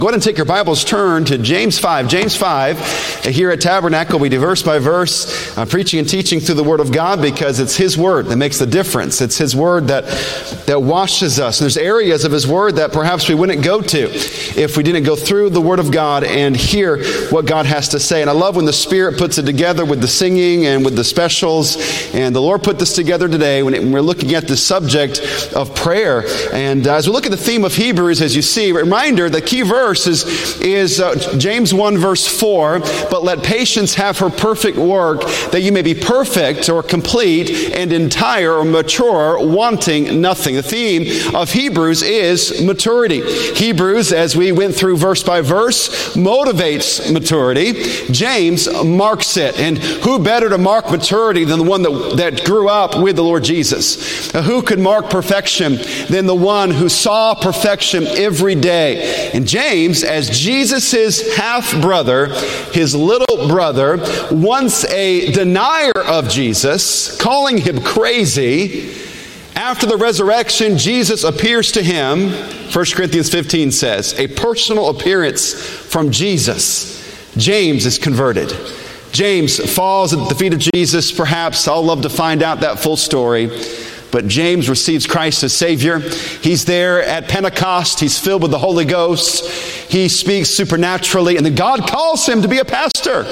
Go ahead and take your Bibles, turn to James 5. James 5, here at Tabernacle, we do verse by verse, preaching and teaching through the Word of God, because it's His Word that makes the difference. It's His Word that washes us. And there's areas of His Word that perhaps we wouldn't go to if we didn't go through the Word of God and hear what God has to say. And I love when the Spirit puts it together with the singing and with the specials. And the Lord put this together today when we're looking at the subject of prayer. And as we look at the theme of Hebrews, as you see, a reminder, the key verse is James 1 verse 4, but let patience have her perfect work, that you may be perfect or complete and entire or mature, wanting nothing. The theme of Hebrews is maturity. Hebrews, as we went through verse by verse, motivates maturity. James marks it. And who better to mark maturity than the one that grew up with the Lord Jesus? Who could mark perfection than the one who saw perfection every day? And James, as Jesus' half-brother, his little brother, once a denier of Jesus, calling him crazy, after the resurrection, Jesus appears to him. 1 Corinthians 15 says, a personal appearance from Jesus. James is converted. James falls at the feet of Jesus. Perhaps I'll love to find out that full story. But James receives Christ as Savior. He's there at Pentecost. He's filled with the Holy Ghost. He speaks supernaturally. And then God calls him to be a pastor.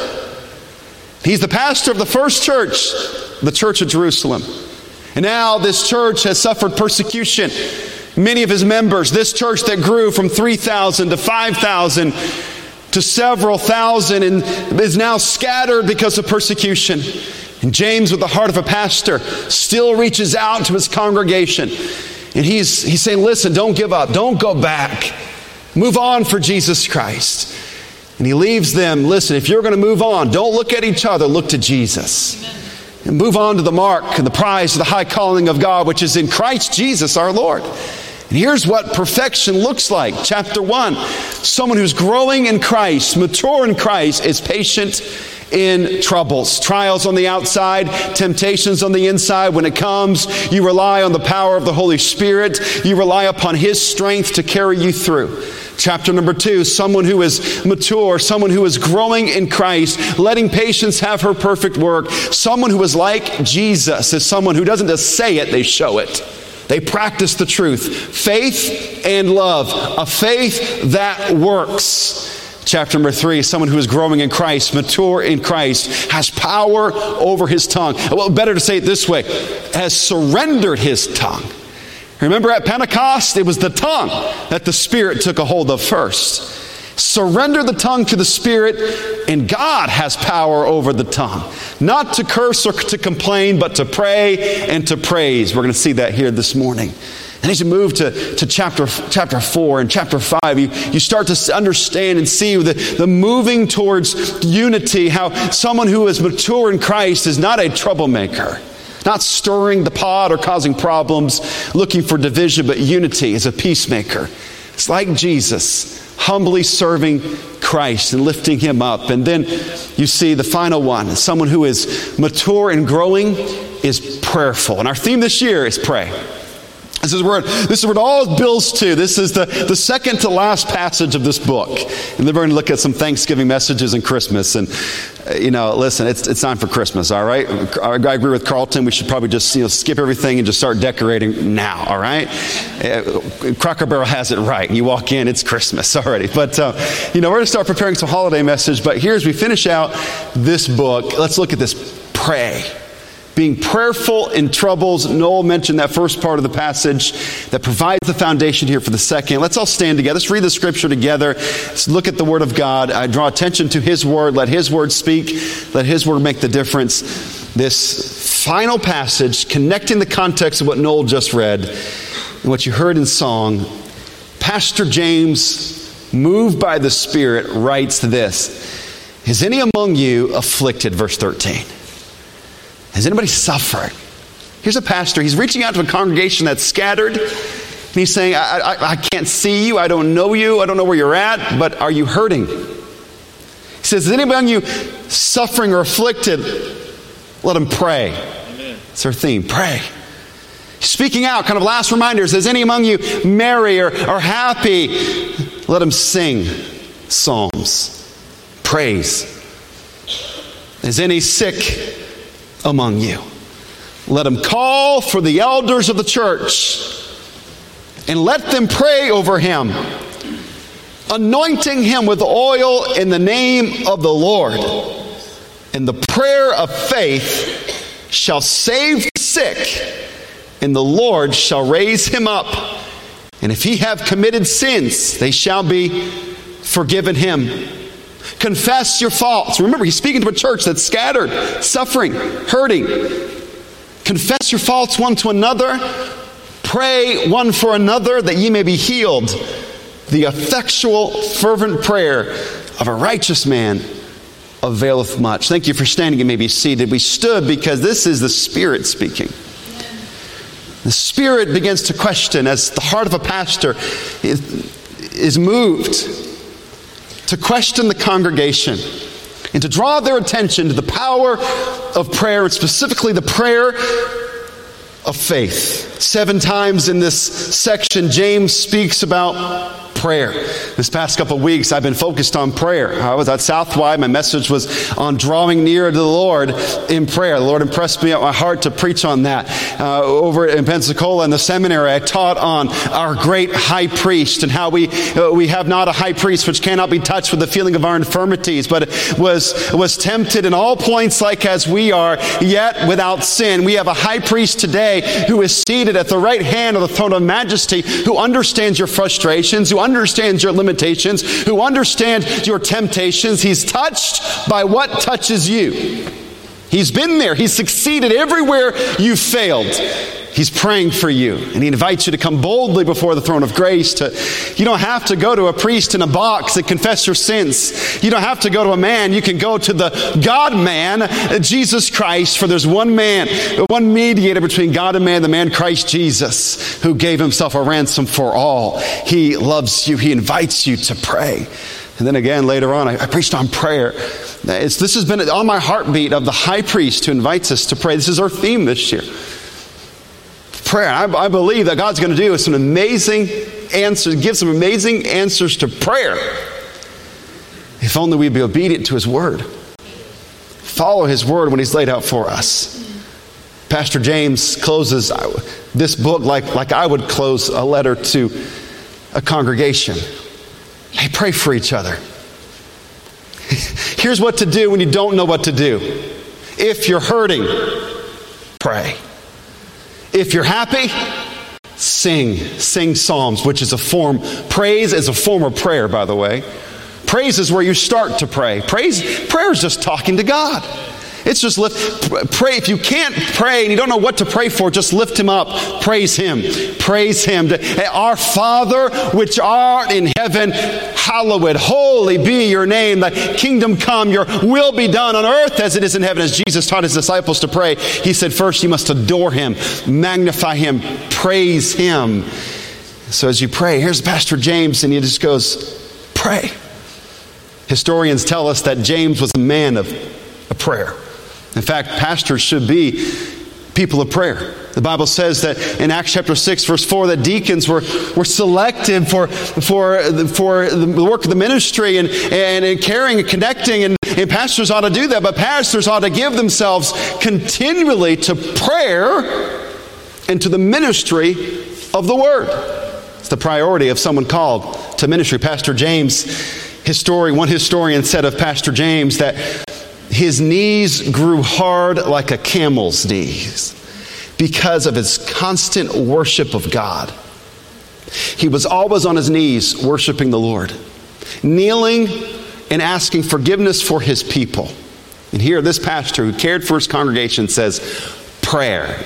He's the pastor of the first church, the Church of Jerusalem. And now this church has suffered persecution. Many of his members, this church that grew from 3,000 to 5,000 to several thousand, and is now scattered because of persecution. And James, with the heart of a pastor, still reaches out to his congregation. And he's saying, listen, don't give up. Don't go back. Move on for Jesus Christ. And he leaves them, listen, if you're going to move on, don't look at each other, look to Jesus. Amen. And move on to the mark and the prize of the high calling of God, which is in Christ Jesus our Lord. And here's what perfection looks like. Chapter 1, someone who's growing in Christ, mature in Christ, is patient in troubles. Trials on the outside, temptations on the inside. When it comes, you rely on the power of the Holy Spirit. You rely upon His strength to carry you through. Chapter number 2, someone who is mature, someone who is growing in Christ, letting patience have her perfect work. Someone who is like Jesus is someone who doesn't just say it, they show it. They practice the truth. Faith and love. A faith that works. Chapter number 3, someone who is growing in Christ, mature in Christ, has power over his tongue. Well, better to say it this way, has surrendered his tongue. Remember at Pentecost, it was the tongue that the Spirit took a hold of first. Surrender the tongue to the Spirit, and God has power over the tongue. Not to curse or to complain, but to pray and to praise. We're going to see that here this morning. And as you move to chapter 4 and chapter 5, you start to understand and see the moving towards unity, how someone who is mature in Christ is not a troublemaker, not stirring the pot or causing problems, looking for division, but unity as a peacemaker. It's like Jesus, humbly serving Christ and lifting Him up. And then you see the final one, someone who is mature and growing is prayerful. And our theme this year is pray. This is where it all builds to. This is the second to last passage of this book. And then we're going to look at some Thanksgiving messages and Christmas. And, listen, it's time for Christmas, all right? I agree with Carlton. We should probably just, skip everything and just start decorating now, all right? Cracker Barrel has it right. You walk in, it's Christmas already. But, we're going to start preparing some holiday message. But here, as we finish out this book, let's look at this. Pray. Being prayerful in troubles. Noel mentioned that first part of the passage that provides the foundation here for the second. Let's all stand together. Let's read the scripture together. Let's look at the Word of God. I draw attention to His Word. Let His Word speak. Let His Word make the difference. This final passage, connecting the context of what Noel just read and what you heard in song, Pastor James, moved by the Spirit, writes this. Is any among you afflicted? Verse 13. Has anybody suffered? Here's a pastor. He's reaching out to a congregation that's scattered. And he's saying, I can't see you. I don't know you. I don't know where you're at. But are you hurting? He says, is anybody among you suffering or afflicted? Let him pray. Amen. It's our theme. Pray. Speaking out, kind of last reminders. Is any among you merry or happy? Let them sing psalms, praise. Is any sick among you? Let them call for the elders of the church and let them pray over him, anointing him with oil in the name of the Lord. And the prayer of faith shall save the sick, and the Lord shall raise him up. And if he have committed sins, they shall be forgiven him. Confess your faults. Remember, he's speaking to a church that's scattered, suffering, hurting. Confess your faults one to another. Pray one for another that ye may be healed. The effectual, fervent prayer of a righteous man availeth much. Thank you for standing and may be seated. We stood because this is the Spirit speaking. The Spirit begins to question as the heart of a pastor is moved to question the congregation and to draw their attention to the power of prayer, and specifically the prayer of faith. 7 times in this section, James speaks about prayer. This past couple of weeks, I've been focused on prayer. I was at Southwide. My message was on drawing near to the Lord in prayer. The Lord impressed me at my heart to preach on that. Over in Pensacola in the seminary, I taught on our great high priest and how we have not a high priest which cannot be touched with the feeling of our infirmities, but was tempted in all points like as we are, yet without sin. We have a high priest today who is seated at the right hand of the throne of majesty, who understands your frustrations, who understands your limitations, who understands your temptations. He's touched by what touches you. He's been there. He's succeeded everywhere you failed. He's praying for you, and he invites you to come boldly before the throne of grace. You don't have to go to a priest in a box and confess your sins. You don't have to go to a man. You can go to the God-man, Jesus Christ, for there's one man, one mediator between God and man, the man Christ Jesus, who gave himself a ransom for all. He loves you. He invites you to pray. And then again, later on, I preached on prayer. This has been on my heartbeat of the high priest who invites us to pray. This is our theme this year. Prayer. I believe that God's going to do some amazing answers, give some amazing answers to prayer. If only we'd be obedient to his word. Follow his word when he's laid out for us. Pastor James closes this book like I would close a letter to a congregation. Hey, pray for each other. Here's what to do when you don't know what to do. If you're hurting, pray. If you're happy, sing psalms, which is a form. Praise is a form of prayer, by the way. Praise is where you start to pray. Prayer is just talking to God. It's just pray. If you can't pray and you don't know what to pray for, just lift him up. Praise him. Praise him. Our Father, which art in heaven, hallowed, holy be your name. Thy kingdom come, your will be done on earth as it is in heaven. As Jesus taught his disciples to pray, he said first you must adore him, magnify him, praise him. So as you pray, here's Pastor James, and he just goes, pray. Historians tell us that James was a man of prayer. In fact, pastors should be people of prayer. The Bible says that in Acts chapter 6, verse 4, that deacons were selected for the work of the ministry and caring and connecting, and pastors ought to do that, but pastors ought to give themselves continually to prayer and to the ministry of the Word. It's the priority of someone called to ministry. Pastor James, one historian said of Pastor James that his knees grew hard like a camel's knees because of his constant worship of God. He was always on his knees worshiping the Lord, kneeling and asking forgiveness for his people. And here, this pastor who cared for his congregation says, pray.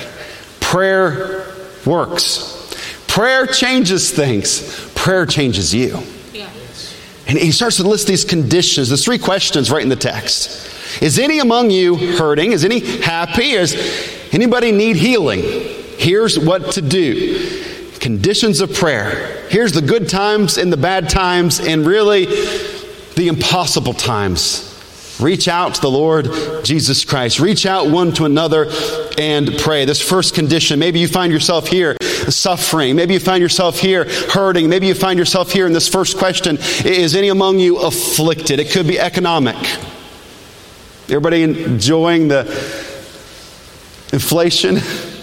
Prayer works. Prayer changes things. Prayer changes you. And he starts to list these conditions. There's 3 questions right in the text. Is any among you hurting? Is any happy? Does anybody need healing? Here's what to do. Conditions of prayer. Here's the good times and the bad times, and really the impossible times. Reach out to the Lord Jesus Christ. Reach out one to another and pray. This first condition, maybe you find yourself here suffering. Maybe you find yourself here hurting. Maybe you find yourself here in this first question, is any among you afflicted? It could be economic. Everybody enjoying the inflation?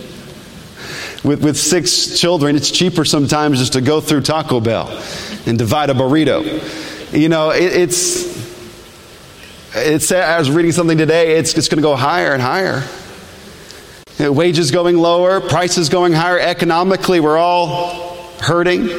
With 6 children, it's cheaper sometimes just to go through Taco Bell and divide a burrito. You know, it's I was reading something today, it's going to go higher and higher. You know, wages going lower, prices going higher. Economically, we're all hurting.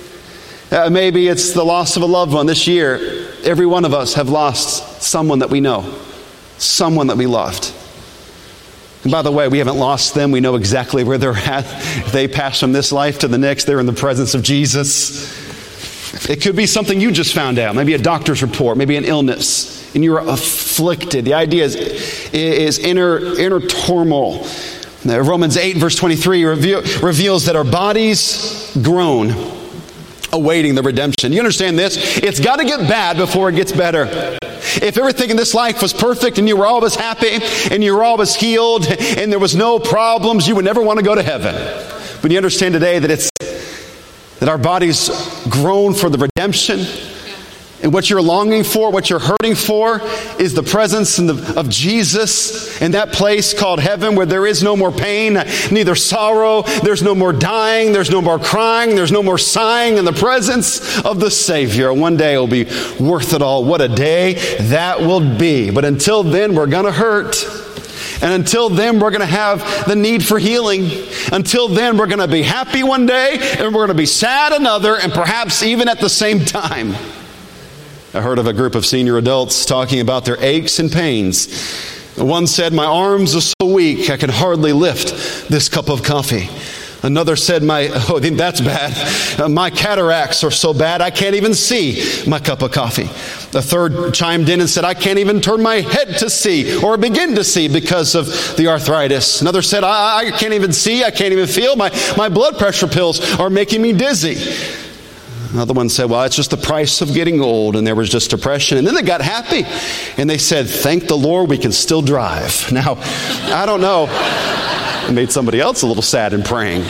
Maybe it's the loss of a loved one. This year, every one of us have lost someone that we know, someone that we loved. And by the way, we haven't lost them. We know exactly where they're at. If they pass from this life to the next, they're in the presence of Jesus. It could be something you just found out. Maybe a doctor's report, maybe an illness, and you're afflicted. The idea is inner turmoil. Now, Romans 8 verse 23 reveals that our bodies groan, awaiting the redemption. You understand this? It's got to get bad before it gets better. If everything in this life was perfect and you were always happy and you were always healed and there was no problems, you would never want to go to heaven. But you understand today that our bodies groan for the redemption. And what you're longing for, what you're hurting for, is the presence of Jesus in that place called heaven, where there is no more pain, neither sorrow, there's no more dying, there's no more crying, there's no more sighing, in the presence of the Savior. One day it will be worth it all. What a day that will be. But until then, we're going to hurt. And until then, we're going to have the need for healing. Until then, we're going to be happy one day, and we're going to be sad another, and perhaps even at the same time. I heard of a group of senior adults talking about their aches and pains. One said, my arms are so weak, I can hardly lift this cup of coffee. Another said, that's bad. My cataracts are so bad, I can't even see my cup of coffee. The third chimed in and said, I can't even turn my head to see or begin to see because of the arthritis. Another said, I can't even see, I can't even feel. My blood pressure pills are making me dizzy. Another one said, well, it's just the price of getting old, and there was just depression. And then they got happy, and they said, thank the Lord we can still drive. Now, I don't know. It made somebody else a little sad in praying.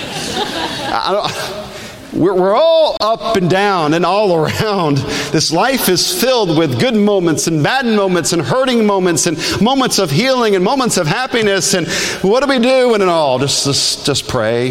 We're all up and down and all around. This life is filled with good moments and bad moments and hurting moments and moments of healing and moments of happiness. And what do we do in it all? Just pray.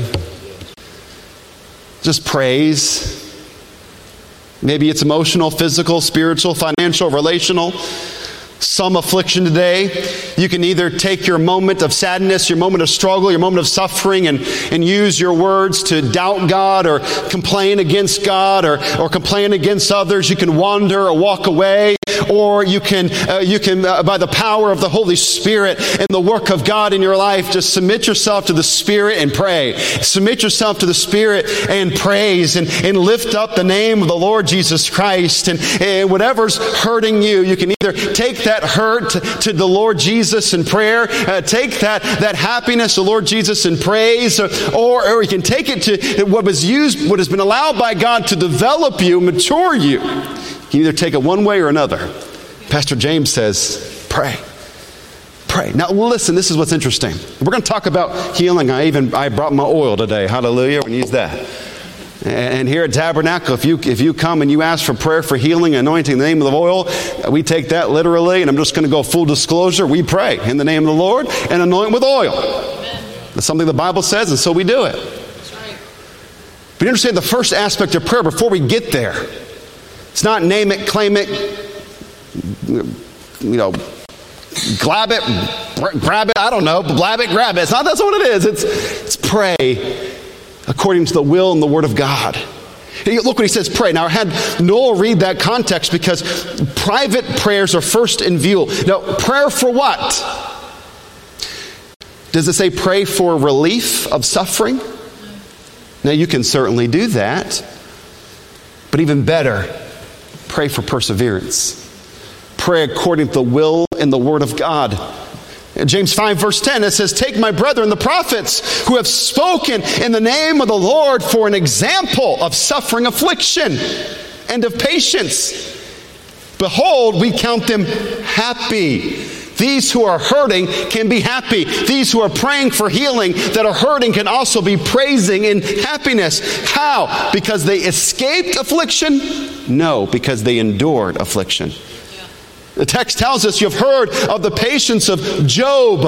Just praise. Maybe it's emotional, physical, spiritual, financial, relational. Some affliction today. You can either take your moment of sadness, your moment of struggle, your moment of suffering, and use your words to doubt God or complain against God or complain against others. You can wander or walk away. Or you can by the power of the Holy Spirit and the work of God in your life, just submit yourself to the Spirit and pray. Submit yourself to the Spirit and praise and lift up the name of the Lord Jesus Christ. And whatever's hurting you, you can either take that hurt to the Lord Jesus in prayer, take that happiness to the Lord Jesus in praise, or you can take it to what has been allowed by God to develop you, mature you. You can either take it one way or another. Pastor James says, pray. Pray. Now listen, this is what's interesting. We're going to talk about healing. I brought my oil today. Hallelujah. We use that. And here at Tabernacle, if you come and you ask for prayer for healing, anointing in the name of the oil, we take that literally, and I'm just going to go full disclosure. We pray in the name of the Lord and anoint with oil. That's something the Bible says, and so we do it. But you understand the first aspect of prayer before we get there. It's not name it, claim it, grab it, I don't know, blab it, grab it. That's what it is. It's pray according to the will and the Word of God. Look what he says, pray. Now I had Noel read that context because private prayers are first in view. Now, prayer for what? Does it say pray for relief of suffering? Now you can certainly do that. But even better, pray for perseverance. Pray according to the will and the Word of God. In James 5 verse 10, it says, take my brethren, the prophets, who have spoken in the name of the Lord for an example of suffering, affliction, and of patience. Behold, we count them happy These who are hurting can be happy. These who are praying for healing that are hurting can also be praising in happiness. How? Because they escaped affliction? No, because they endured affliction. The text tells us you've heard of the patience of Job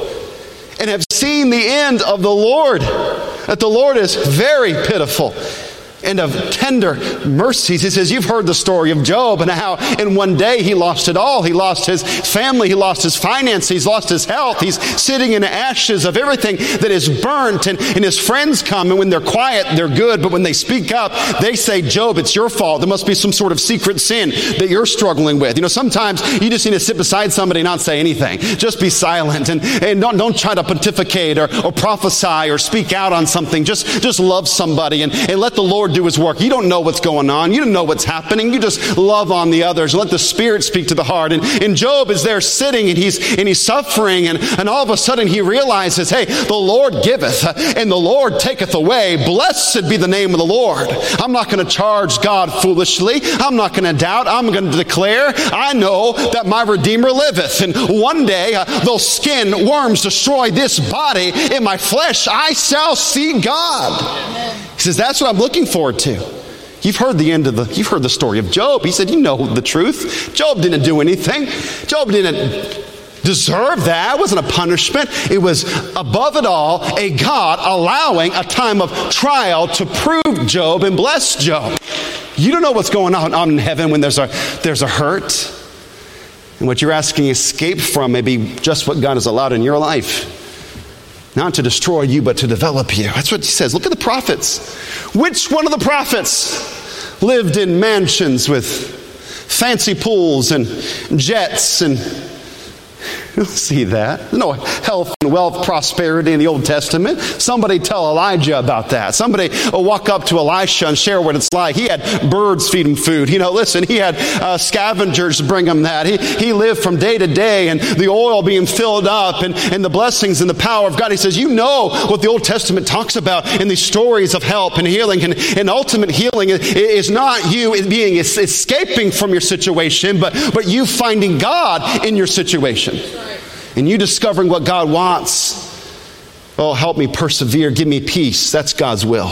and have seen the end of the Lord, that the Lord is very pitiful and of tender mercies. He says, you've heard the story of Job and how in one day he lost it all. He lost his family, he lost his finances, he's lost his health. He's sitting in the ashes of everything that is burnt, and his friends come, and when they're quiet, they're good, but when they speak up, they say, Job, it's your fault. There must be some sort of secret sin that you're struggling with. You know, sometimes you just need to sit beside somebody and not say anything. Just be silent and don't try to pontificate or prophesy or speak out on something. Just love somebody and let the Lord do his work. You don't know what's going on. You don't know what's happening. You just love on the others. Let the Spirit speak to the heart. And Job is there sitting and he's suffering, and all of a sudden he realizes, hey, the Lord giveth and the Lord taketh away. Blessed be the name of the Lord. I'm not going to charge God foolishly. I'm not going to doubt. I'm going to declare, I know that my Redeemer liveth, and one day though skin worms destroy this body, in my flesh I shall see God. Amen. He says, that's what I'm looking forward to. You've heard the story of Job. He said, you know the truth. Job didn't do anything. Job didn't deserve that. It wasn't a punishment. It was above it all a God allowing a time of trial to prove Job and bless Job. You don't know what's going on in heaven when there's a hurt. And what you're asking escape from may be just what God has allowed in your life. Not to destroy you, but to develop you. That's what he says. Look at the prophets. Which one of the prophets lived in mansions with fancy pools and jets and... You don't see that. There's no health and wealth, prosperity in the Old Testament. Somebody tell Elijah about that. Somebody walk up to Elisha and share what it's like. He had birds feed him food. You know, listen, he had scavengers bring him that. He lived from day to day, and the oil being filled up and the blessings and the power of God. He says, you know what the Old Testament talks about in these stories of help and healing. And ultimate healing is not you being escaping from your situation, but you finding God in your situation. And you discovering what God wants. Oh, help me persevere. Give me peace. That's God's will.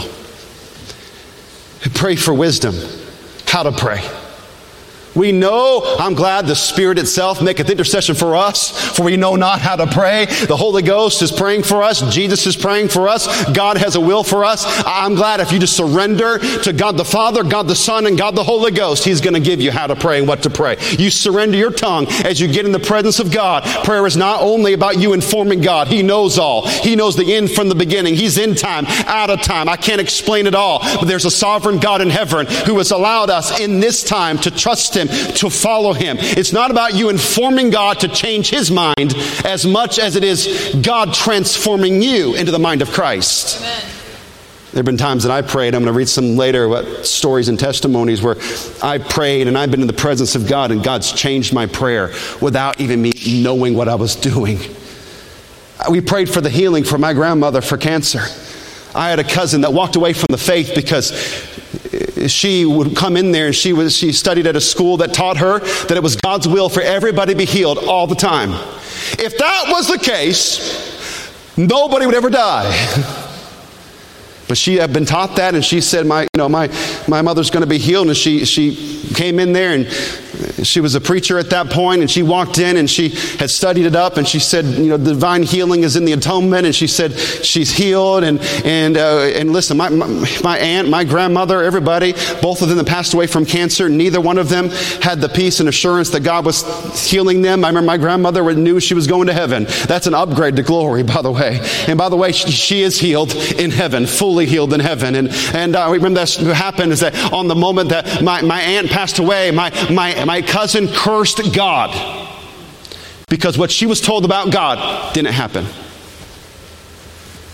Pray for wisdom. How to pray. We know, I'm glad the Spirit itself maketh intercession for us, for we know not how to pray. The Holy Ghost is praying for us. Jesus is praying for us. God has a will for us. I'm glad if you just surrender to God the Father, God the Son, and God the Holy Ghost, He's going to give you how to pray and what to pray. You surrender your tongue as you get in the presence of God. Prayer is not only about you informing God. He knows all. He knows the end from the beginning. He's in time, out of time. I can't explain it all, but there's a sovereign God in heaven who has allowed us in this time to trust Him, to follow Him. It's not about you informing God to change His mind as much as it is God transforming you into the mind of Christ. Amen. There have been times that I prayed. I'm going to read some later what stories and testimonies where I prayed and I've been in the presence of God and God's changed my prayer without even me knowing what I was doing. We prayed for the healing for my grandmother for cancer. I had a cousin that walked away from the faith because she would come in there and she studied at a school that taught her that it was God's will for everybody to be healed all the time. If that was the case, nobody would ever die. But she had been taught that, and she said, my mother's going to be healed. And she came in there, and she was a preacher at that point, and she walked in, and she had studied it up, and she said, divine healing is in the atonement, and she said she's healed. And listen, my aunt, my grandmother, everybody, both of them that passed away from cancer, neither one of them had the peace and assurance that God was healing them. I remember my grandmother knew she was going to heaven. That's an upgrade to glory, by the way. And by the way, she is healed in heaven, fully healed in heaven. And I remember that's what happened is that on the moment that my aunt passed away, my cousin cursed God because what she was told about God didn't happen.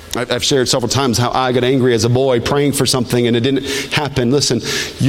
I've shared several times how I got angry as a boy praying for something and it didn't happen. Listen,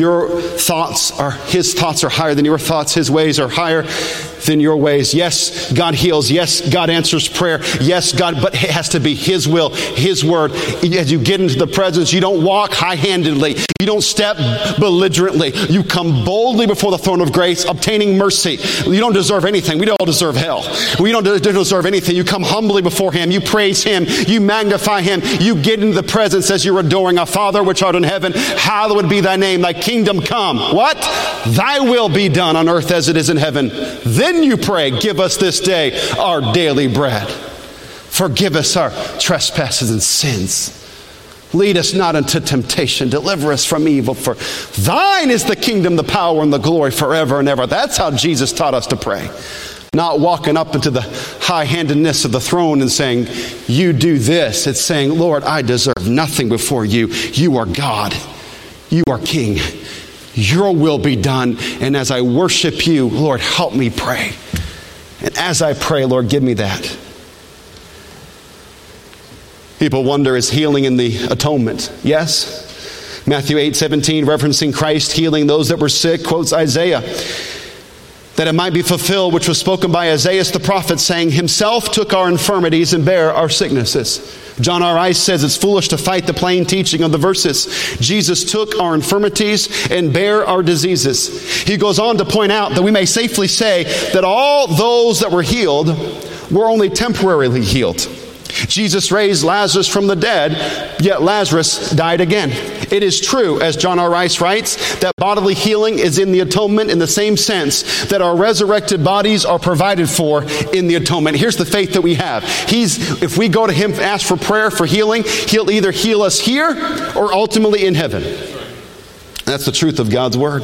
his thoughts are higher than your thoughts. His ways are higher than your ways. Yes, God heals. Yes, God answers prayer. Yes, God, but it has to be His will, His word. As you get into the presence, you don't walk high-handedly. You don't step belligerently. You come boldly before the throne of grace, obtaining mercy. You don't deserve anything. We don't deserve hell. We don't deserve anything. You come humbly before Him. You praise Him. You magnify Him. You get into the presence as you're adoring our Father which art in heaven. Hallowed be thy name. Thy kingdom come. What? Thy will be done on earth as it is in heaven. Then you pray, give us this day our daily bread. Forgive us our trespasses and sins. Lead us not into temptation. Deliver us from evil. For thine is the kingdom, the power, and the glory forever and ever. That's how Jesus taught us to pray. Not walking up into the high-handedness of the throne and saying, you do this. It's saying, Lord, I deserve nothing before you. You are God. You are King. Your will be done. And as I worship you, Lord, help me pray. And as I pray, Lord, give me that. People wonder, is healing in the atonement? Yes. Matthew 8:17, referencing Christ healing those that were sick, quotes Isaiah, that it might be fulfilled, which was spoken by Isaiah the prophet, saying, Himself took our infirmities and bare our sicknesses. John R. Rice says it's foolish to fight the plain teaching of the verses. Jesus took our infirmities and bare our diseases. He goes on to point out that we may safely say that all those that were healed were only temporarily healed. Jesus raised Lazarus from the dead, yet Lazarus died again. It is true, as John R. Rice writes, that bodily healing is in the atonement in the same sense that our resurrected bodies are provided for in the atonement. Here's the faith that we have. If we go to Him and ask for prayer for healing, He'll either heal us here or ultimately in heaven. That's the truth of God's Word.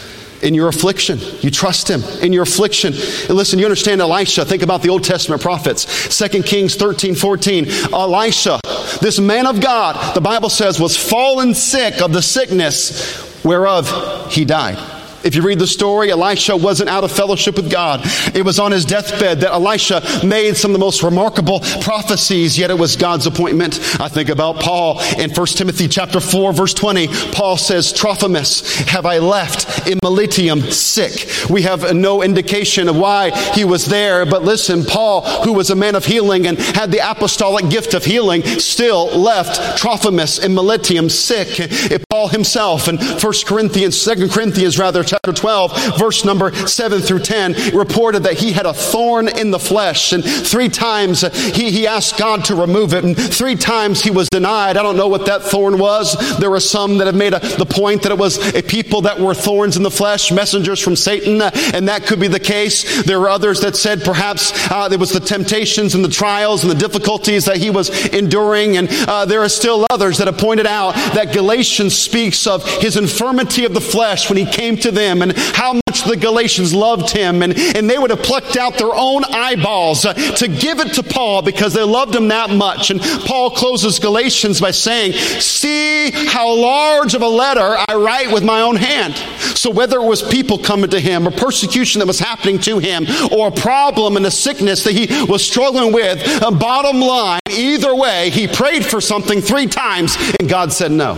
In your affliction, you trust Him. In your affliction. And listen, you understand Elisha. Think about the Old Testament prophets. 2 Kings 13:14. Elisha, this man of God, the Bible says, was fallen sick of the sickness whereof he died. If you read the story, Elisha wasn't out of fellowship with God. It was on his deathbed that Elisha made some of the most remarkable prophecies, yet it was God's appointment. I think about Paul in 1 Timothy chapter 4, verse 20. Paul says, Trophimus have I left in Miletum sick. We have no indication of why he was there, but listen, Paul, who was a man of healing and had the apostolic gift of healing, still left Trophimus in Miletum sick. Paul himself in 2 Corinthians chapter 12, verse number 7 through 10, reported that he had a thorn in the flesh, and 3 times he asked God to remove it, and 3 times he was denied. I don't know what that thorn was. There were some that have made the point that it was a people that were thorns in the flesh, messengers from Satan, and that could be the case. There were others that said perhaps there was the temptations and the trials and the difficulties that he was enduring, and there are still others that have pointed out that Galatians speaks of his infirmity of the flesh when he came to them, and how much the Galatians loved him, and they would have plucked out their own eyeballs to give it to Paul because they loved him that much. And Paul closes Galatians by saying, see how large of a letter I write with my own hand. So whether it was people coming to him, or persecution that was happening to him, or a problem and a sickness that he was struggling with, bottom line, either way, he prayed for something 3 times and God said no.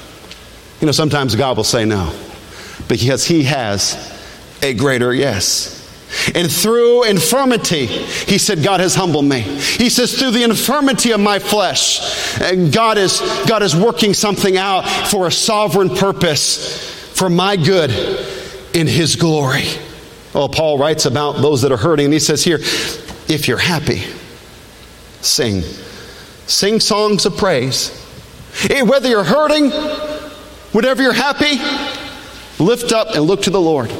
You know, sometimes God will say no, because He has a greater yes. And through infirmity, he said, God has humbled me. He says, through the infirmity of my flesh, and God is working something out for a sovereign purpose, for my good in His glory. Oh, Paul writes about those that are hurting, and he says here, if you're happy, sing. Sing songs of praise. Whether you're hurting, whenever you're happy, lift up and look to the Lord.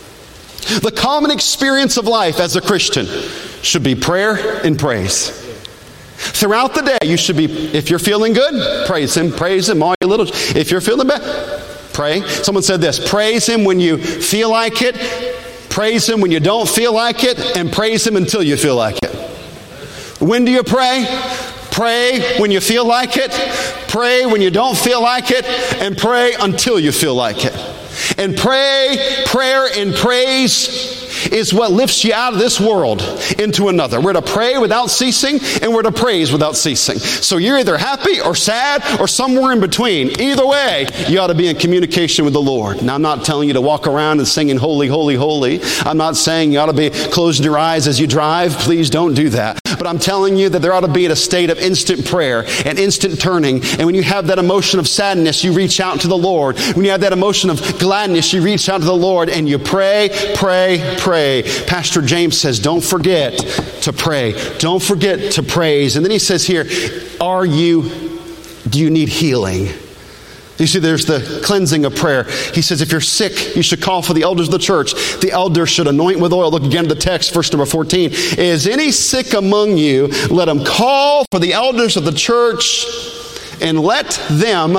The common experience of life as a Christian should be prayer and praise. Throughout the day, you should be, if you're feeling good, praise Him all your little. If you're feeling bad, pray. Someone said this, praise Him when you feel like it, praise Him when you don't feel like it, and praise Him until you feel like it. When do you pray? Pray when you feel like it, pray when you don't feel like it, and pray until you feel like it. And prayer and praise is what lifts you out of this world into another. We're to pray without ceasing, and we're to praise without ceasing. So you're either happy or sad or somewhere in between. Either way, you ought to be in communication with the Lord. Now, I'm not telling you to walk around and singing holy, holy, holy. I'm not saying you ought to be closing your eyes as you drive. Please don't do that. But I'm telling you that there ought to be a state of instant prayer and instant turning. And when you have that emotion of sadness, you reach out to the Lord. When you have that emotion of gladness, you reach out to the Lord and you pray, pray, pray. Pastor James says, don't forget to pray. Don't forget to praise. And then he says here, do you need healing? You see, there's the cleansing of prayer. He says, if you're sick, you should call for the elders of the church. The elders should anoint with oil. Look again at the text, verse number 14. Is any sick among you? Let him call for the elders of the church and let them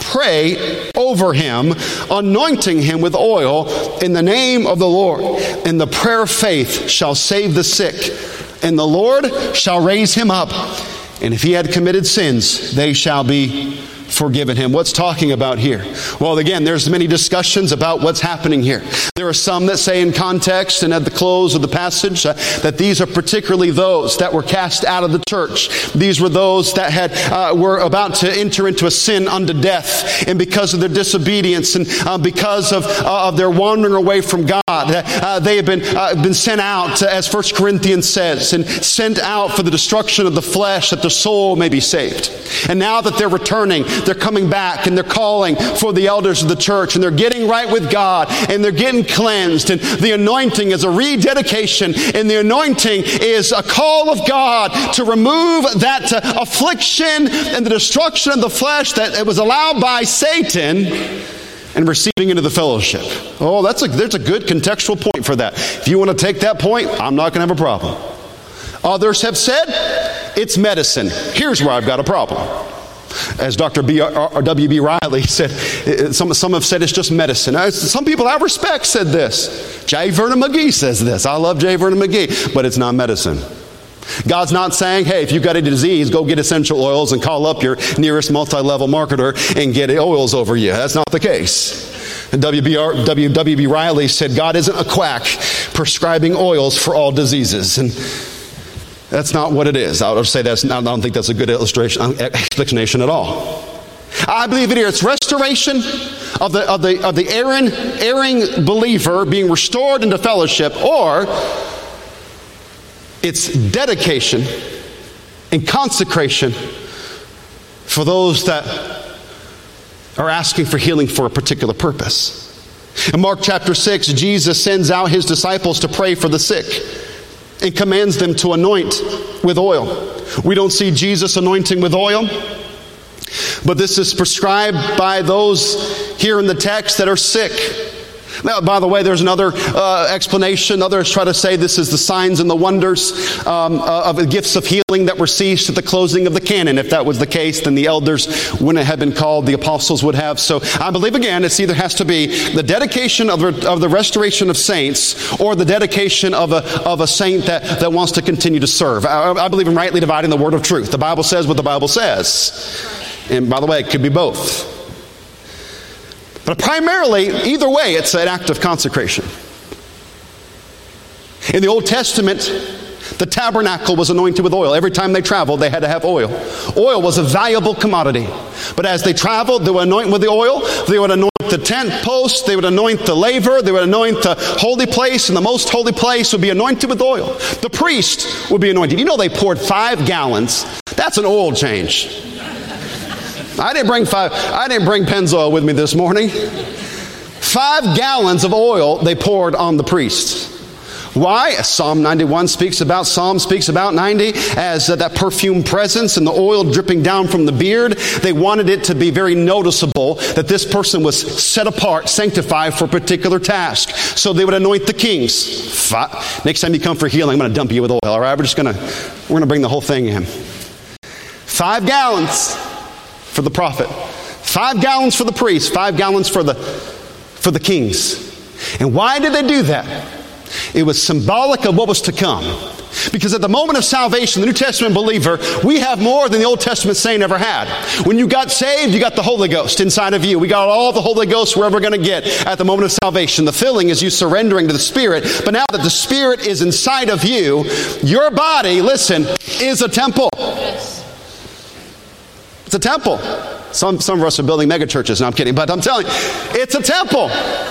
pray over him, anointing him with oil in the name of the Lord. And the prayer of faith shall save the sick, and the Lord shall raise him up. And if he had committed sins, they shall be forgiven him. What's talking about here? Well, again, there's many discussions about what's happening here. There are some that say in context and at the close of the passage that these are particularly those that were cast out of the church. These were those that were about to enter into a sin unto death, and because of their disobedience and because of their wandering away from God, they have been sent out, as 1 Corinthians says, and sent out for the destruction of the flesh, that the soul may be saved. And now that they're returning, they're coming back and they're calling for the elders of the church, and they're getting right with God, and they're getting cleansed. And the anointing is a rededication, and the anointing is a call of God to remove that affliction and the destruction of the flesh that it was allowed by Satan, and receiving into the fellowship. Oh, there's a good contextual point for that. If you want to take that point, I'm not going to have a problem. Others have said it's medicine. Here's where I've got a problem. As Dr. W.B. Riley said, some have said it's just medicine. Some people I respect said this. J. Vernon McGee says this. I love J. Vernon McGee, but it's not medicine. God's not saying, hey, if you've got a disease, go get essential oils and call up your nearest multi-level marketer and get oils over you. That's not the case. And W.B. Riley said, God isn't a quack prescribing oils for all diseases. And that's not what it is. I would say I don't think that's a good explanation at all. I believe it here. It's restoration of the erring believer being restored into fellowship, or it's dedication and consecration for those that are asking for healing for a particular purpose. In Mark chapter 6, Jesus sends out his disciples to pray for the sick and commands them to anoint with oil. We don't see Jesus anointing with oil, but this is prescribed by those here in the text that are sick. Now, by the way, there's another explanation. Others try to say this is the signs and the wonders of the gifts of healing that were ceased at the closing of the canon. If that was the case, then the elders wouldn't have been called, the apostles would have. So I believe, again, it's either has to be the dedication of the restoration of saints, or the dedication of a saint that wants to continue to serve. I believe in rightly dividing the word of truth. The Bible says what the Bible says. And by the way, it could be both. But primarily, either way, it's an act of consecration. In the Old Testament, the tabernacle was anointed with oil. Every time they traveled, they had to have oil. Oil was a valuable commodity. But as they traveled, they would anoint with the oil. They would anoint the tent post. They would anoint the laver. They would anoint the holy place. And the most holy place would be anointed with oil. The priest would be anointed. You know, they poured 5 gallons. That's an oil change. I didn't bring Pennzoil with me this morning. 5 gallons of oil they poured on the priest. Why? Psalm 91 speaks about 90 as that perfume presence and the oil dripping down from the beard. They wanted it to be very noticeable that this person was set apart, sanctified for a particular task. So they would anoint the kings. Next time you come for healing, I'm going to dump you with oil. All right, we're going to bring the whole thing in. 5 gallons for the prophet, 5 gallons for the priest, 5 gallons for the kings. And why did they do that? It was symbolic of what was to come. Because at the moment of salvation, the New Testament believer, we have more than the Old Testament saint ever had. When you got saved, you got the Holy Ghost inside of you. We got all the Holy Ghost we're ever going to get at the moment of salvation. The filling is you surrendering to the Spirit. But now that the Spirit is inside of you, your body, listen, is a temple. It's a temple. Some of us are building mega churches. No, I'm kidding. But I'm telling you, it's a temple.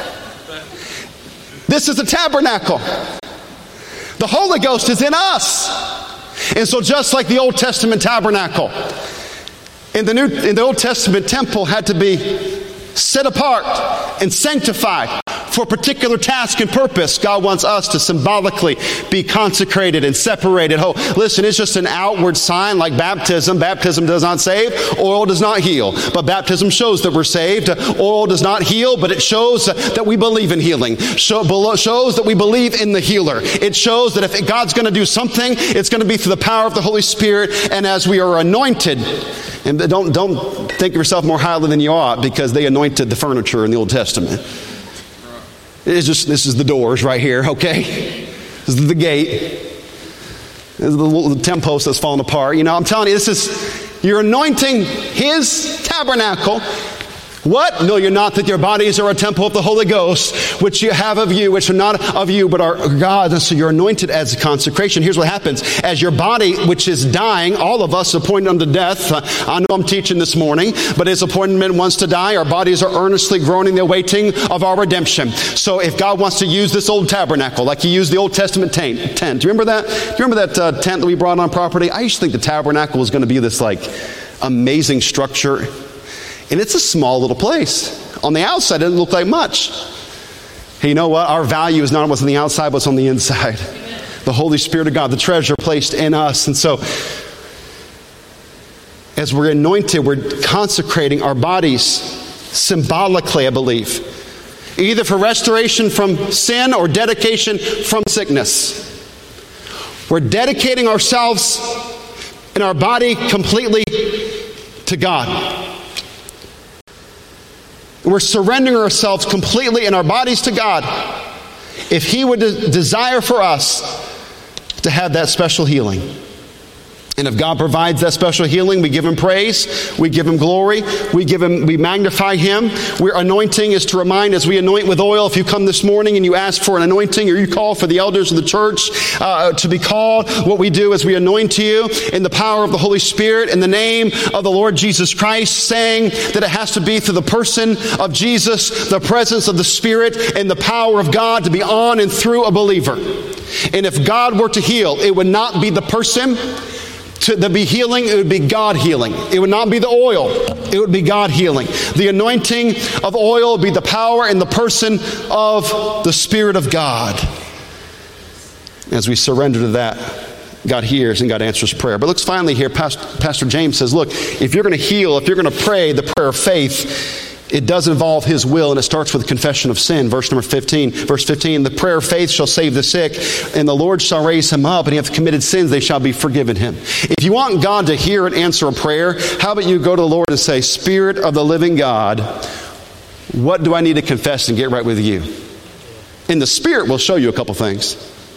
This is a tabernacle. The Holy Ghost is in us. And so just like the Old Testament tabernacle, in the Old Testament temple had to be set apart and sanctified for a particular task and purpose. God wants us to symbolically be consecrated and separated. Oh, listen, it's just an outward sign like baptism. Baptism does not save. Oil does not heal. But baptism shows that we're saved. Oil does not heal, but it shows that we believe in healing. Shows that we believe in the healer. It shows that if God's going to do something, it's going to be through the power of the Holy Spirit. And as we are anointed, and don't think of yourself more highly than you ought, because they anointed the furniture in the Old Testament. This is the doors right here, okay? This is the gate. This is the tent post that's falling apart. You know, I'm telling you, you're anointing His tabernacle. What? No, you're not. That your bodies are a temple of the Holy Ghost, which you have of you, which are not of you, but are God's. And so you're anointed as a consecration. Here's what happens. As your body, which is dying, all of us appointed unto death. I know I'm teaching this morning, but His appointment wants to die. Our bodies are earnestly groaning, the waiting of our redemption. So if God wants to use this old tabernacle, like He used the Old Testament tent. Do you remember that? Do you remember that tent that we brought on property? I used to think the tabernacle was going to be this like amazing structure. And it's a small little place. On the outside, it doesn't look like much. Hey, you know what? Our value is not what's on the outside, but what's on the inside. The Holy Spirit of God, the treasure placed in us. And so, as we're anointed, we're consecrating our bodies symbolically, I believe. Either for restoration from sin or dedication from sickness. We're dedicating ourselves and our body completely to God. We're surrendering ourselves completely in our bodies to God. If He would desire for us to have that special healing. And if God provides that special healing, we give Him praise, we give Him glory, we magnify Him. We're anointing is to remind, as we anoint with oil. If you come this morning and you ask for an anointing, or you call for the elders of the church to be called, what we do is we anoint you in the power of the Holy Spirit in the name of the Lord Jesus Christ, saying that it has to be through the person of Jesus, the presence of the Spirit, and the power of God to be on and through a believer. And if God were to heal, it would not be the person to be healing, it would be God healing. It would not be the oil. It would be God healing. The anointing of oil would be the power and the person of the Spirit of God. As we surrender to that, God hears and God answers prayer. But let's finally hear Pastor James says, look, if you're going to heal, if you're going to pray the prayer of faith, it does involve His will, and it starts with confession of sin. Verse 15, the prayer of faith shall save the sick, and the Lord shall raise him up, and he hath committed sins, they shall be forgiven him. If you want God to hear and answer a prayer, how about you go to the Lord and say, Spirit of the living God, what do I need to confess and get right with you? And the Spirit will show you a couple things.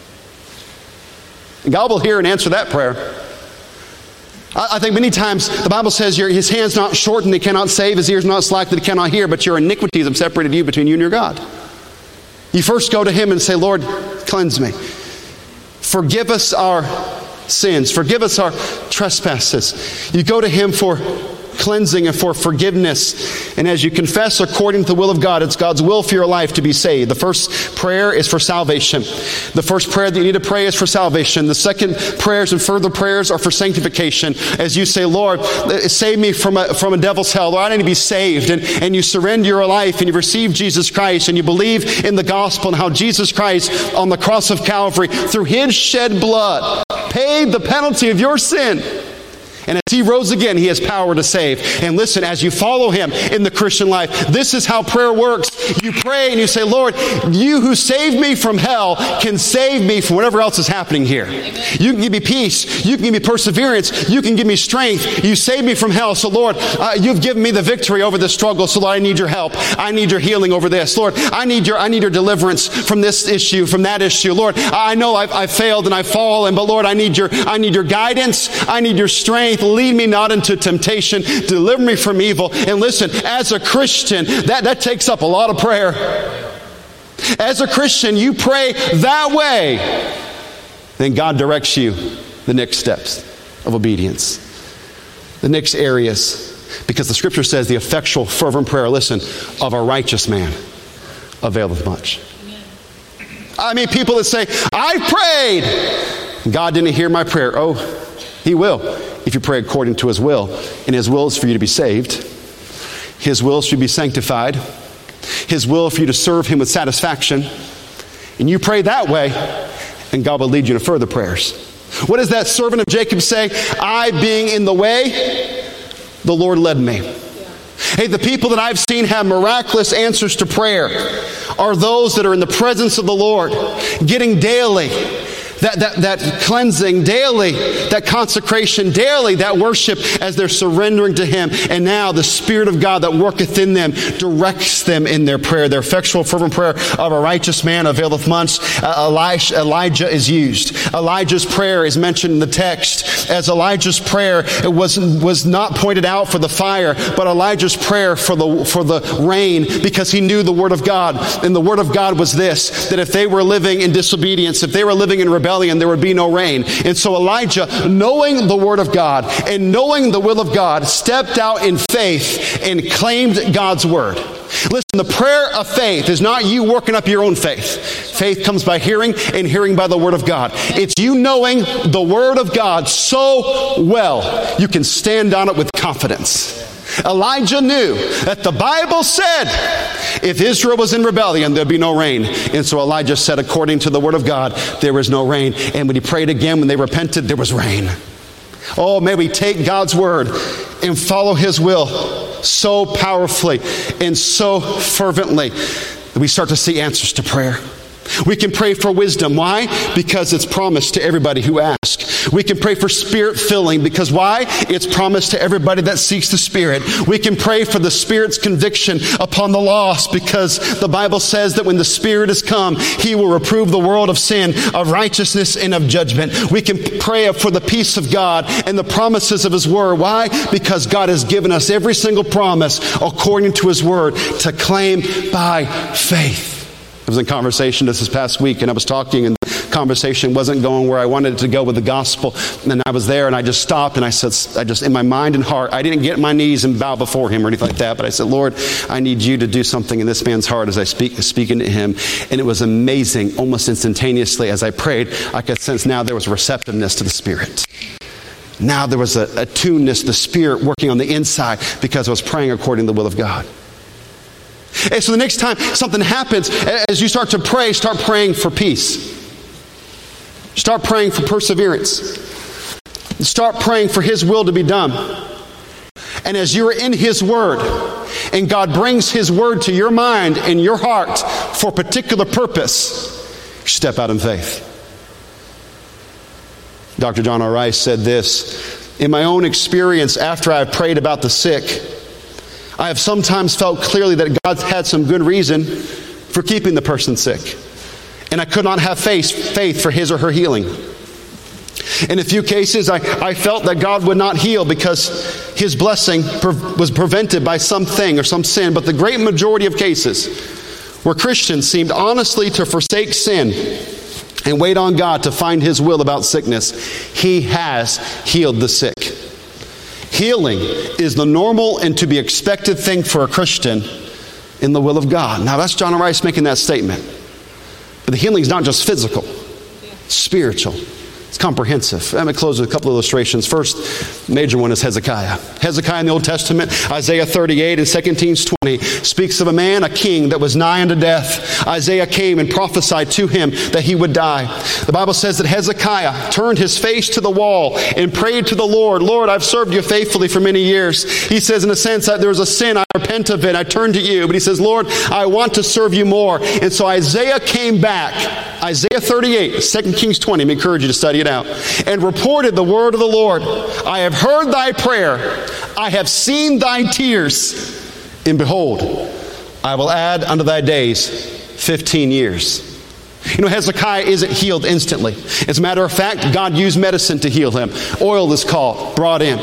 And God will hear and answer that prayer. I think many times the Bible says His hand's not shortened, He cannot save, His ear's not slack that He cannot hear, but your iniquities have separated you between you and your God. You first go to Him and say, Lord, cleanse me. Forgive us our sins. Forgive us our trespasses. You go to Him for cleansing and for forgiveness. And as you confess according to the will of God, it's God's will for your life to be saved. The first prayer is for salvation. The first prayer that you need to pray is for salvation. The second prayers and further prayers are for sanctification. As you say, Lord, save me from a devil's hell. Lord, I need to be saved. And you surrender your life and you receive Jesus Christ and you believe in the gospel and how Jesus Christ on the cross of Calvary, through His shed blood, paid the penalty of your sin. And as he rose again, he has power to save. And listen, as you follow him in the Christian life, this is how prayer works. You pray and you say, Lord, you who saved me from hell can save me from whatever else is happening here. Amen. You can give me peace. You can give me perseverance. You can give me strength. You saved me from hell. So Lord, you've given me the victory over this struggle. So Lord, I need your help. I need your healing over this. Lord, I need your deliverance from this issue, from that issue. Lord, I know I've failed and I've fallen, but Lord, I need your guidance. I need your strength. Lead me not into temptation. Deliver me from evil. And listen, as a Christian, that takes up a lot of prayer. As a Christian, you pray that way. Then God directs you the next steps of obedience. The next areas. Because the scripture says the effectual, fervent prayer, listen, of a righteous man availeth much. I mean, people that say, I prayed. God didn't hear my prayer. Oh, he will if you pray according to his will. And his will is for you to be saved. His will is for you to be sanctified. His will for you to serve him with satisfaction. And you pray that way, and God will lead you to further prayers. What does that servant of Jacob say? I being in the way, the Lord led me. Hey, the people that I've seen have miraculous answers to prayer are those that are in the presence of the Lord, getting daily that cleansing, daily that consecration, daily that worship as they're surrendering to him. And now the Spirit of God that worketh in them directs them in their prayer. Their effectual fervent prayer of a righteous man availeth much. Elijah is used. Elijah's prayer is mentioned in the text as Elijah's prayer. It was not pointed out for the fire, but Elijah's prayer for the rain, because he knew the Word of God. And the Word of God was this, that if they were living in disobedience, if they were living in rebellion, there would be no rain. And so Elijah, knowing the Word of God and knowing the will of God, stepped out in faith and claimed God's Word. Listen, the prayer of faith is not you working up your own faith. Faith comes by hearing, and hearing by the Word of God. It's you knowing the Word of God so well, you can stand on it with confidence. Elijah knew that the Bible said if Israel was in rebellion, there'd be no rain. And so Elijah said, according to the Word of God, there was no rain. And when he prayed again, when they repented, there was rain. Oh, may we take God's Word and follow his will so powerfully and so fervently that we start to see answers to prayer. We can pray for wisdom. Why? Because it's promised to everybody who asks. We can pray for Spirit filling. Because why? It's promised to everybody that seeks the Spirit. We can pray for the Spirit's conviction upon the lost, because the Bible says that when the Spirit has come, he will reprove the world of sin, of righteousness, and of judgment. We can pray for the peace of God and the promises of his Word. Why? Because God has given us every single promise according to his Word to claim by faith. I was in conversation this past week, and I was talking, and the conversation wasn't going where I wanted it to go with the gospel. And I was there, and I just stopped, and I said, in my mind and heart, I didn't get on my knees and bow before him or anything like that, but I said, Lord, I need you to do something in this man's heart as I speaking to him. And it was amazing. Almost instantaneously as I prayed, I could sense now there was a receptiveness to the Spirit. Now there was a tuneness, the Spirit working on the inside, because I was praying according to the will of God. And so the next time something happens, as you start to pray, start praying for peace. Start praying for perseverance. Start praying for his will to be done. And as you're in his Word, and God brings his Word to your mind and your heart for a particular purpose, step out in faith. Dr. John R. Rice said this, in my own experience after I've prayed about the sick, I have sometimes felt clearly that God had some good reason for keeping the person sick. And I could not have faith for his or her healing. In a few cases, I felt that God would not heal because his blessing was prevented by something or some sin. But the great majority of cases where Christians seemed honestly to forsake sin and wait on God to find his will about sickness, he has healed the sick. Healing is the normal and to be expected thing for a Christian in the will of God. Now that's John Rice making that statement. But the healing is not just physical, it's spiritual. It's comprehensive. I'm going to close with a couple of illustrations. First major one is Hezekiah. Hezekiah in the Old Testament, Isaiah 38 and 2 Kings 20, speaks of a man, a king, that was nigh unto death. Isaiah came and prophesied to him that he would die. The Bible says that Hezekiah turned his face to the wall and prayed to the Lord. Lord, I've served you faithfully for many years. He says, in a sense, that there was a sin, I repent of it, I turn to you. But he says, Lord, I want to serve you more. And so Isaiah came back. Isaiah 38, 2 Kings 20, I encourage you to study it out, and reported the word of the Lord. I have heard thy prayer. I have seen thy tears. And behold, I will add unto thy days 15 years. You know, Hezekiah isn't healed instantly. As a matter of fact, God used medicine to heal him. Oil is brought in.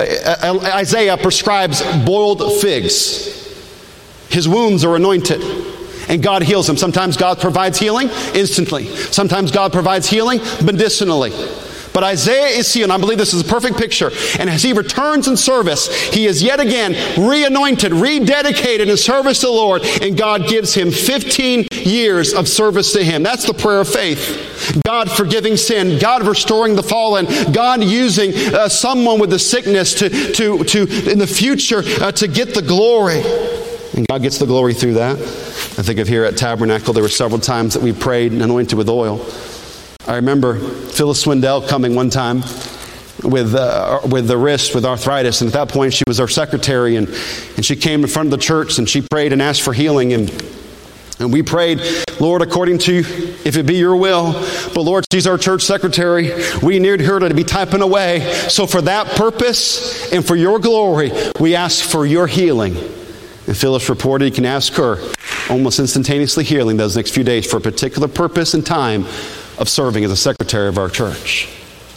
Isaiah prescribes boiled figs. His wounds are anointed. And God heals him. Sometimes God provides healing instantly. Sometimes God provides healing medicinally. But Isaiah is healed. I believe this is a perfect picture. And as he returns in service, he is yet again re-anointed, rededicated in service to the Lord. And God gives him 15 years of service to him. That's the prayer of faith. God forgiving sin. God restoring the fallen. God using someone with the sickness to in the future to get the glory. And God gets the glory through that. I think of here at Tabernacle, there were several times that we prayed and anointed with oil. I remember Phyllis Swindell coming one time with the wrist, with arthritis. And at that point, she was our secretary. And she came in front of the church and she prayed and asked for healing. And we prayed, Lord, according to, if it be your will. But Lord, she's our church secretary. We need her to be typing away. So for that purpose and for your glory, we ask for your healing. And Phyllis reported, you can ask her, almost instantaneously healing those next few days for a particular purpose and time of serving as a secretary of our church.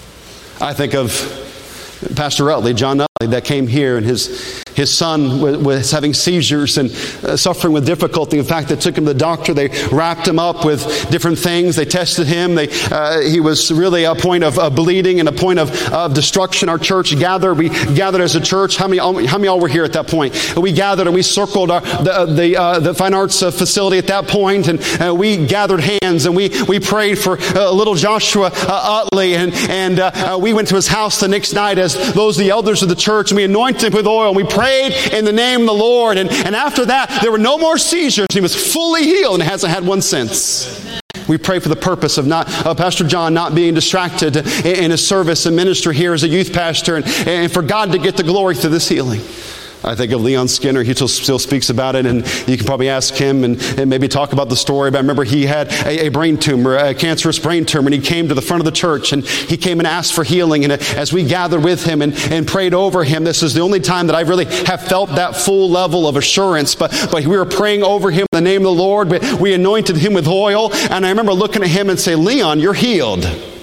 I think of Pastor Utley, John Utley, that came here, and his son was having seizures and suffering with difficulty. In fact, they took him to the doctor. They wrapped him up with different things. They tested him. He was really a point of bleeding and a point of destruction. Our church gathered. We gathered as a church. How many of y'all were here at that point? We gathered and we circled the fine arts facility at that point, and we gathered hands and we prayed for little Joshua Utley, and we went to his house the next night as the elders of the church, and we anointed him with oil, and we prayed in the name of the Lord. And after that, there were no more seizures. He was fully healed and hasn't had one since. Amen. We pray for the purpose of Pastor John not being distracted in his service and ministry here as a youth pastor, and for God to get the glory through this healing. I think of Leon Skinner. He still speaks about it, and you can probably ask him and maybe talk about the story. But I remember he had a brain tumor, a cancerous brain tumor, and he came to the front of the church, and he came and asked for healing. And as we gathered with him and prayed over him, this is the only time that I really have felt that full level of assurance. But we were praying over him in the name of the Lord. We anointed him with oil, and I remember looking at him and saying, Leon, you're healed.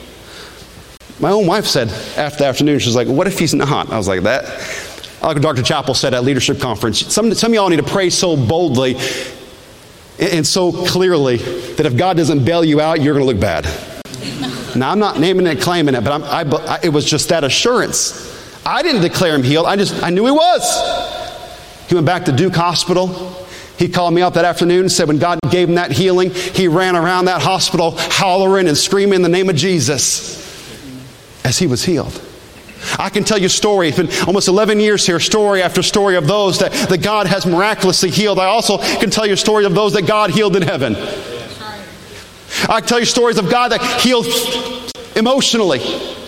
My own wife said after the afternoon, she's like, what if he's not? I was like, that... Like Dr. Chappell said at leadership conference, some of y'all need to pray so boldly and so clearly that if God doesn't bail you out, you're going to look bad. Now, I'm not naming it, claiming it, but it was just that assurance. I didn't declare him healed. I knew he was. He went back to Duke Hospital. He called me up that afternoon and said when God gave him that healing, he ran around that hospital hollering and screaming in the name of Jesus as he was healed. I can tell you a story. It's been almost 11 years here, story after story of those that God has miraculously healed. I also can tell you a story of those that God healed in heaven. I can tell you stories of God that healed emotionally.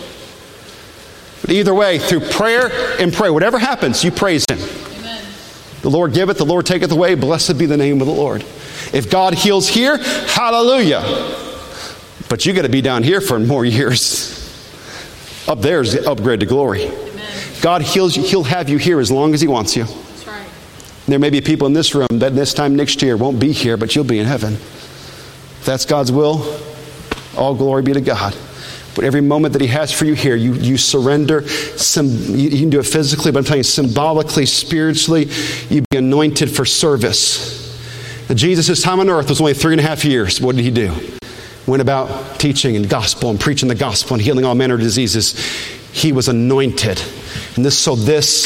But either way, through prayer and prayer, whatever happens, you praise Him. Amen. The Lord giveth, the Lord taketh away. Blessed be the name of the Lord. If God heals here, hallelujah. But you got to be down here for more years. Up there is the upgrade to glory. Amen. God heals you. He'll have you here as long as He wants you. That's right. There may be people in this room that this time next year won't be here, but you'll be in heaven. If that's God's will, all glory be to God. But every moment that He has for you here, you surrender. You can do it physically, but I'm telling you, symbolically, spiritually, you be anointed for service. Jesus' time on earth was only 3.5 years. What did He do? Went about teaching and gospel and preaching the gospel and healing all manner of diseases. He was anointed. And this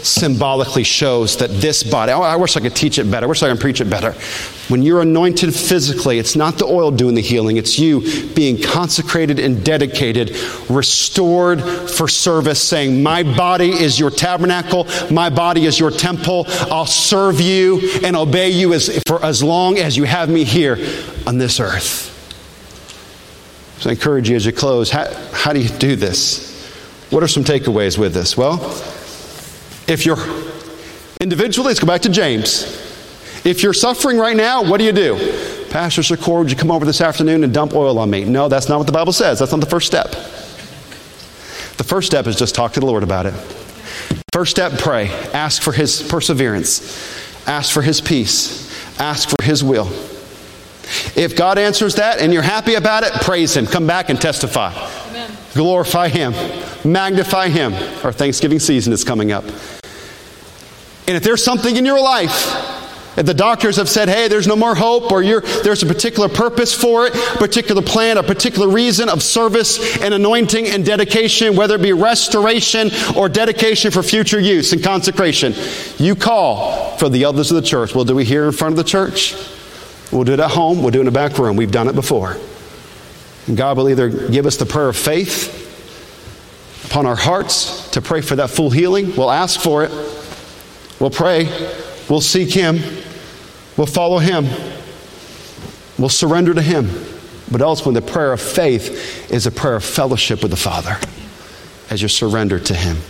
symbolically shows that this body, I wish I could teach it better. I wish I could preach it better. When you're anointed physically, it's not the oil doing the healing. It's you being consecrated and dedicated, restored for service, saying, my body is your tabernacle. My body is your temple. I'll serve you and obey you for as long as you have me here on this earth. So I encourage you as you close, how do you do this? What are some takeaways with this? Well, if you're individually, let's go back to James. If you're suffering right now, what do? Pastor Shakur, would you come over this afternoon and dump oil on me? No, that's not what the Bible says. That's not the first step. The first step is just talk to the Lord about it. First step, pray. Ask for His perseverance. Ask for His peace. Ask for His will. If God answers that and you're happy about it, praise Him. Come back and testify. Amen. Glorify Him. Magnify Him. Our Thanksgiving season is coming up. And if there's something in your life, if the doctors have said, hey, there's no more hope, or there's a particular purpose for it, a particular plan, a particular reason of service and anointing and dedication, whether it be restoration or dedication for future use and consecration, you call for the elders of the church. We'll do it here in front of the church. We'll do it at home. We'll do it in the back room. We've done it before. And God will either give us the prayer of faith upon our hearts to pray for that full healing. We'll ask for it. We'll pray. We'll seek Him. We'll follow Him. We'll surrender to Him. But ultimately, the prayer of faith is a prayer of fellowship with the Father as you surrender to Him.